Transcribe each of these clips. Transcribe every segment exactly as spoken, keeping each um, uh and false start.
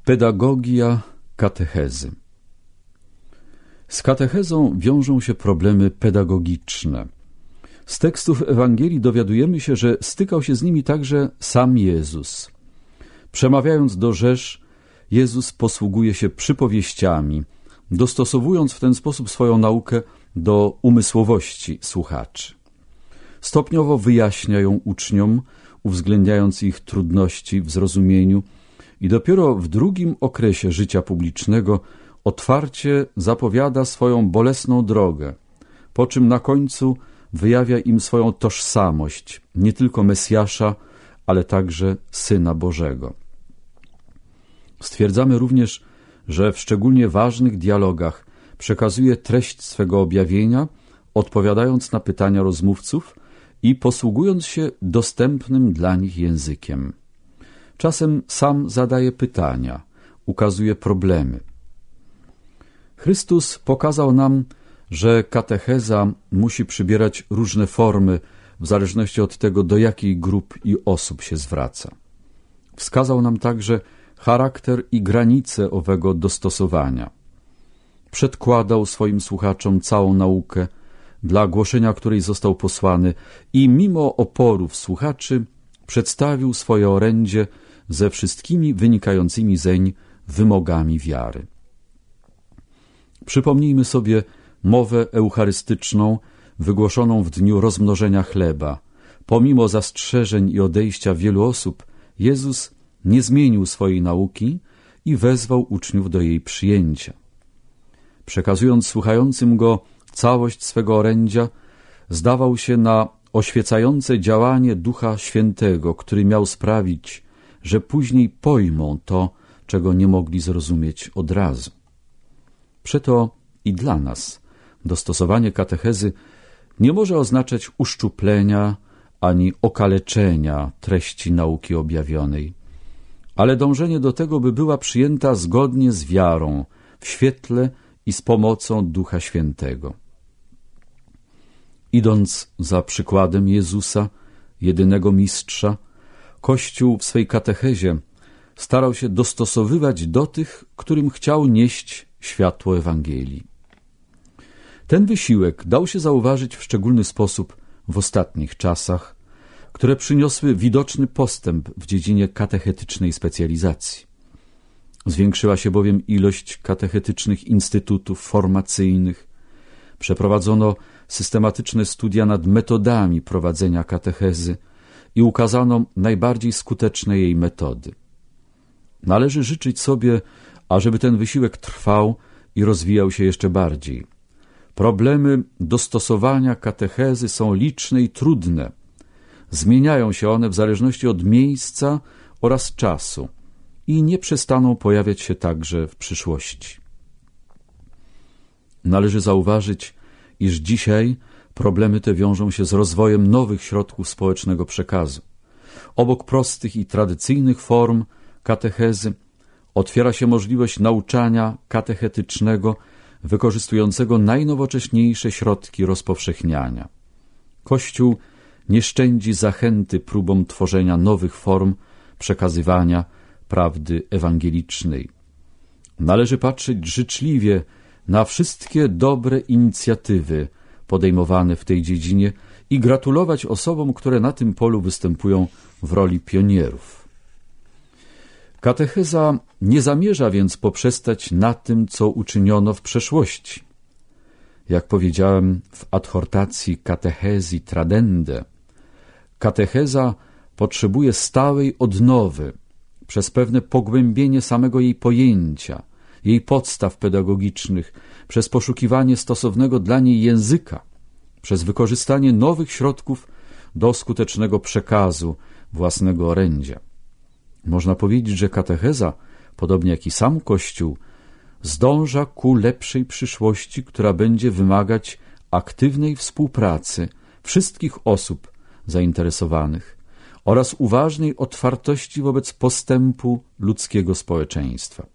Pedagogia katechezy. Z katechezą wiążą się problemy pedagogiczne. Z tekstów Ewangelii dowiadujemy się, że stykał się z nimi także sam Jezus. Przemawiając do rzesz, Jezus posługuje się przypowieściami, dostosowując w ten sposób swoją naukę do umysłowości słuchaczy. Stopniowo wyjaśnia ją uczniom, uwzględniając ich trudności w zrozumieniu, i dopiero w drugim okresie życia publicznego otwarcie zapowiada swoją bolesną drogę, po czym na końcu wyjawia im swoją tożsamość, nie tylko Mesjasza, ale także Syna Bożego. Stwierdzamy również, że w szczególnie ważnych dialogach przekazuje treść swego objawienia, odpowiadając na pytania rozmówców i posługując się dostępnym dla nich językiem. Czasem sam zadaje pytania, ukazuje problemy. Chrystus pokazał nam, że katecheza musi przybierać różne formy w zależności od tego, do jakiej grup i osób się zwraca. Wskazał nam także charakter i granice owego dostosowania. Przedkładał swoim słuchaczom całą naukę, dla głoszenia której został posłany, i mimo oporów słuchaczy przedstawił swoje orędzie ze wszystkimi wynikającymi zeń wymogami wiary. Przypomnijmy sobie mowę eucharystyczną wygłoszoną w dniu rozmnożenia chleba. Pomimo zastrzeżeń i odejścia wielu osób, Jezus nie zmienił swojej nauki i wezwał uczniów do jej przyjęcia. Przekazując słuchającym Go całość swego orędzia, zdawał się na oświecające działanie Ducha Świętego, który miał sprawić, że później pojmą to, czego nie mogli zrozumieć od razu. Przeto i dla nas dostosowanie katechezy nie może oznaczać uszczuplenia ani okaleczenia treści nauki objawionej, ale dążenie do tego, by była przyjęta zgodnie z wiarą, w świetle i z pomocą Ducha Świętego. Idąc za przykładem Jezusa, jedynego mistrza, Kościół w swej katechezie starał się dostosowywać do tych, którym chciał nieść światło Ewangelii. Ten wysiłek dał się zauważyć w szczególny sposób w ostatnich czasach, które przyniosły widoczny postęp w dziedzinie katechetycznej specjalizacji. Zwiększyła się bowiem ilość katechetycznych instytutów formacyjnych, przeprowadzono systematyczne studia nad metodami prowadzenia katechezy i ukazano najbardziej skuteczne jej metody. Należy życzyć sobie, ażeby ten wysiłek trwał i rozwijał się jeszcze bardziej. Problemy dostosowania katechezy są liczne i trudne. Zmieniają się one w zależności od miejsca oraz czasu i nie przestaną pojawiać się także w przyszłości. Należy zauważyć, iż dzisiaj problemy te wiążą się z rozwojem nowych środków społecznego przekazu. Obok prostych i tradycyjnych form katechezy otwiera się możliwość nauczania katechetycznego wykorzystującego najnowocześniejsze środki rozpowszechniania. Kościół nie szczędzi zachęty próbom tworzenia nowych form przekazywania prawdy ewangelicznej. Należy patrzeć życzliwie na wszystkie dobre inicjatywy podejmowane w tej dziedzinie i gratulować osobom, które na tym polu występują w roli pionierów. Katecheza nie zamierza więc poprzestać na tym, co uczyniono w przeszłości. Jak powiedziałem w adhortacji Catechesi Tradende, katecheza potrzebuje stałej odnowy przez pewne pogłębienie samego jej pojęcia, jej podstaw pedagogicznych, przez poszukiwanie stosownego dla niej języka, przez wykorzystanie nowych środków do skutecznego przekazu własnego orędzia. Można powiedzieć, że katecheza, podobnie jak i sam Kościół, zdąża ku lepszej przyszłości, która będzie wymagać aktywnej współpracy wszystkich osób zainteresowanych oraz uważnej otwartości wobec postępu ludzkiego społeczeństwa.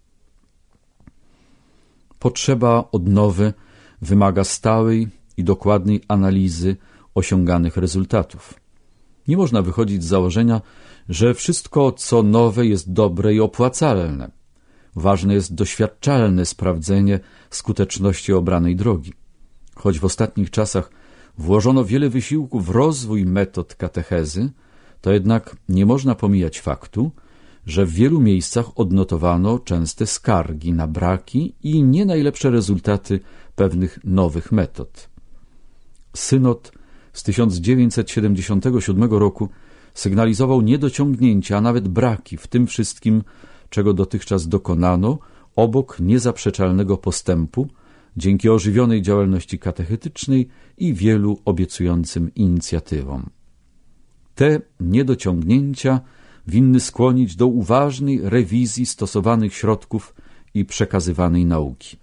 Potrzeba odnowy wymaga stałej i dokładnej analizy osiąganych rezultatów. Nie można wychodzić z założenia, że wszystko, co nowe, jest dobre i opłacalne. ważne jest doświadczalne sprawdzenie skuteczności obranej drogi. Choć w ostatnich czasach włożono wiele wysiłku w rozwój metod katechezy, to jednak nie można pomijać faktu, że w wielu miejscach odnotowano częste skargi na braki i nie najlepsze rezultaty pewnych nowych metod. Synod z tysiąc dziewięćset siedemdziesiątego siódmego roku sygnalizował niedociągnięcia, a nawet braki w tym wszystkim, czego dotychczas dokonano, obok niezaprzeczalnego postępu, dzięki ożywionej działalności katechetycznej i wielu obiecującym inicjatywom. Te niedociągnięcia winny skłonić do uważnej rewizji stosowanych środków i przekazywanej nauki.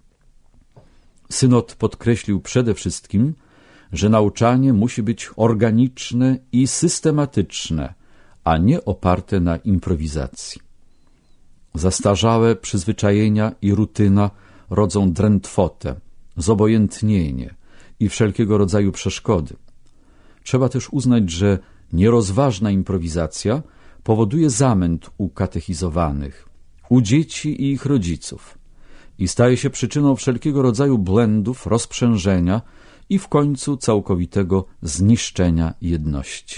Synod podkreślił przede wszystkim, że nauczanie musi być organiczne i systematyczne, a nie oparte na improwizacji. Zastarzałe przyzwyczajenia i rutyna rodzą drętwotę, zobojętnienie i wszelkiego rodzaju przeszkody. Trzeba też uznać, że nierozważna improwizacja powoduje zamęt u katechizowanych, u dzieci i ich rodziców i staje się przyczyną wszelkiego rodzaju błędów, rozprzężenia i w końcu całkowitego zniszczenia jedności.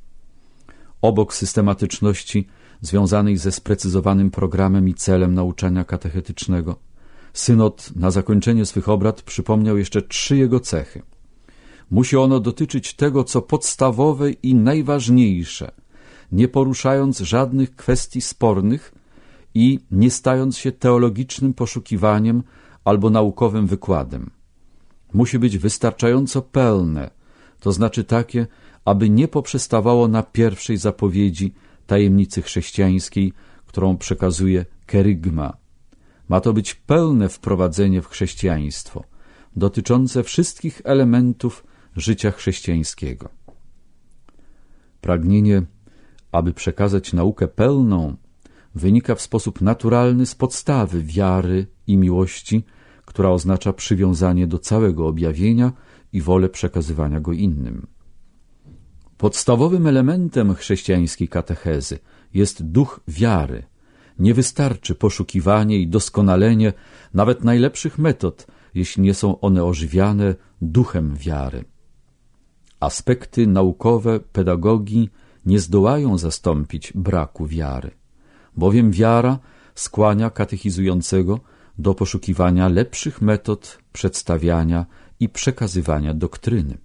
Obok systematyczności związanej ze sprecyzowanym programem i celem nauczania katechetycznego, synod na zakończenie swych obrad przypomniał jeszcze trzy jego cechy. Musi ono dotyczyć tego, co podstawowe i najważniejsze, nie poruszając żadnych kwestii spornych i nie stając się teologicznym poszukiwaniem albo naukowym wykładem. Musi być wystarczająco pełne, to znaczy takie, aby nie poprzestawało na pierwszej zapowiedzi tajemnicy chrześcijańskiej, którą przekazuje kerygma. Ma to być pełne wprowadzenie w chrześcijaństwo, dotyczące wszystkich elementów życia chrześcijańskiego. Pragnienie, aby przekazać naukę pełną, wynika w sposób naturalny z podstawy wiary i miłości, która oznacza przywiązanie do całego objawienia i wolę przekazywania go innym. Podstawowym elementem chrześcijańskiej katechezy jest duch wiary. Nie wystarczy poszukiwanie i doskonalenie nawet najlepszych metod, jeśli nie są one ożywiane duchem wiary. Aspekty naukowe pedagogii nie zdołają zastąpić braku wiary, bowiem wiara skłania katechizującego do poszukiwania lepszych metod przedstawiania i przekazywania doktryny.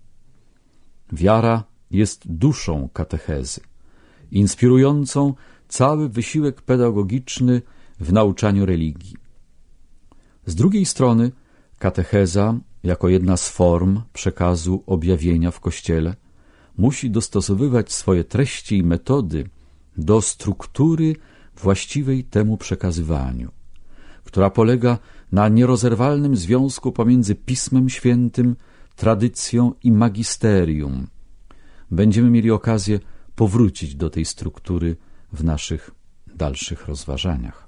Wiara jest duszą katechezy, inspirującą cały wysiłek pedagogiczny w nauczaniu religii. Z drugiej strony katecheza, jako jedna z form przekazu objawienia w Kościele, musi dostosowywać swoje treści i metody do struktury właściwej temu przekazywaniu, która polega na nierozerwalnym związku pomiędzy Pismem Świętym, tradycją i magisterium. Będziemy mieli okazję powrócić do tej struktury w naszych dalszych rozważaniach.